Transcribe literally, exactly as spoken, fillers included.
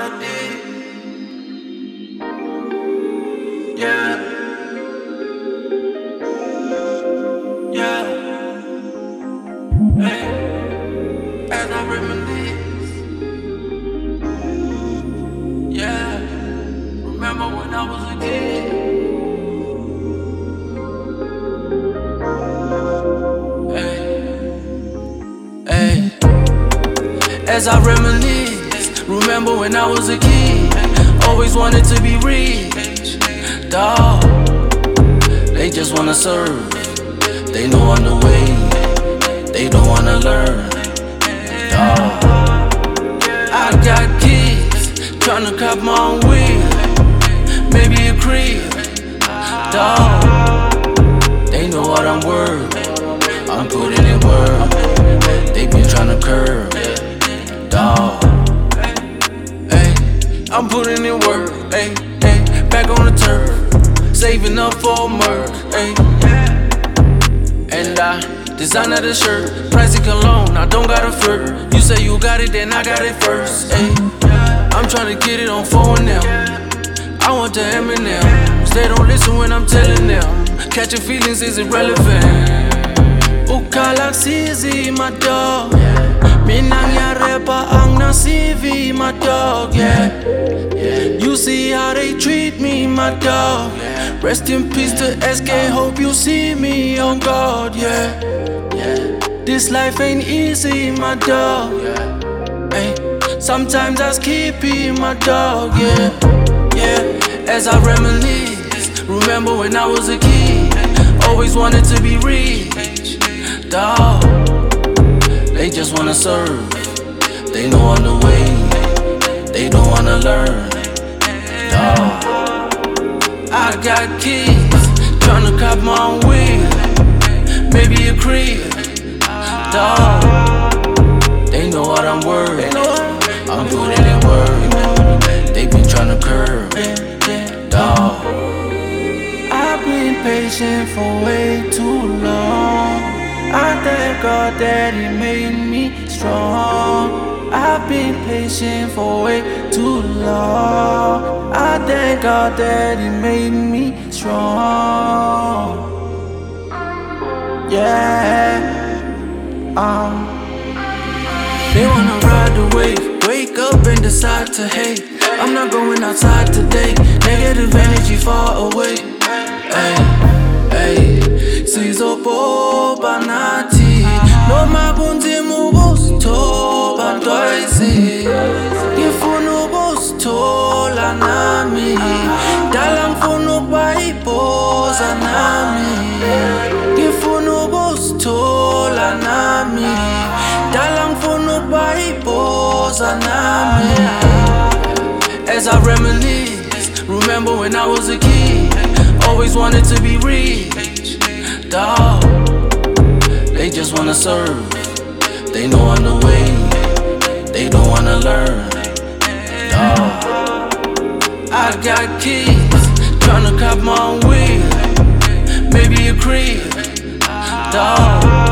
I did. Yeah. Yeah. Hey. As I reminisce. Yeah. Remember when I was a kid. Hey. Hey. As I reminisce, remember when I was a kid. Always wanted to be rich, dawg. They just wanna serve. They know I'm the way. They don't wanna learn, dawg. I got kids tryna cop my own wheel, maybe a crib, dawg. They know what I'm worth. I'm putting in work. They been tryna curb, dawg. Hey, I'm putting in work. Hey, hey, back on the turf, saving up for a Merc. Hey, and I designer the shirt, pricey cologne. I don't gotta flirt. You say you got it, then I got it first. Hey, I'm tryna get it on phone now. I want the Eminem. They don't listen when I'm telling them. Catching feelings is irrelevant. Ukala sizi, my dog. Minang ya rapper ang na C V, my dog, yeah. You see how they treat me, my dog. Rest in peace to S K, hope you see me on God, yeah. This life ain't easy, my dog. Ay, sometimes I keep it, my dog, yeah. Yeah. As I reminisce, remember when I was a kid. Always wanted to be rich, dawg. They just wanna serve. They know I'm the way. They don't wanna learn, dawg. I got kids tryna cop my own wheel, maybe a crib, dawg. They know what I'm worth. I'm putting in work. They been tryna curb, dawg. I've been patient for way too long. I thank God that He made me strong. I've been patient for way too long. I thank God that He made me strong. Yeah. Um. They wanna ride the wave, wake up and decide to hate. I'm not going outside today. Negative energy far away. Hey, hey. Sizopo banati no mabunzi mubusto bantoisi ngifuna ubusithola nami dala ngifuna ukubayipoza nami ngifuna ubusithola nami dala ngifuna ukubayipoza nami. As I reminisce, remember when I was a kid. Always wanted to be rich, dawg. They just wanna serve. They know I'm the way. They don't wanna learn, dawg. I got kids tryna cop my own wheel, maybe a crib, dawg.